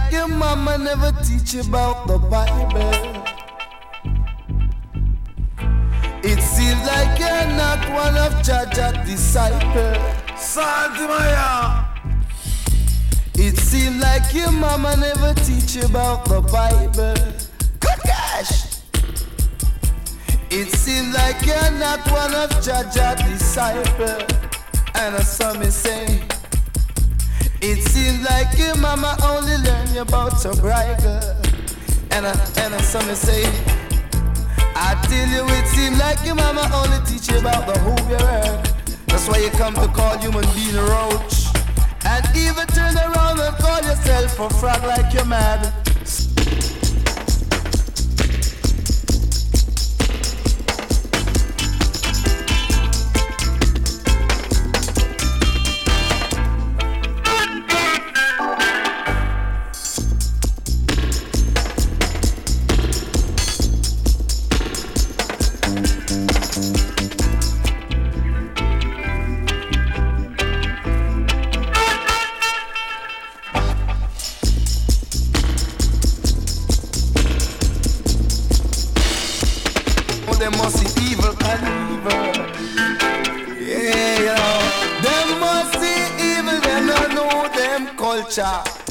like your mama never teach you about the Bible. It seems like you're not one of Jaja's disciples. Santimaya. It seems like your mama never teach you about the Bible. Good gosh. It seems like you're not one of Jaja's disciples. And I saw me say, it seems like your mama only learned you about your bridal. And I saw me say, I tell you it seems like your mama only teach you about the who you earn. That's why you come to call human being a roach. And even turn around and call yourself a frog like you're mad. Them must see evil and evil. Yeah, you know. Them must see evil, them don't know them culture.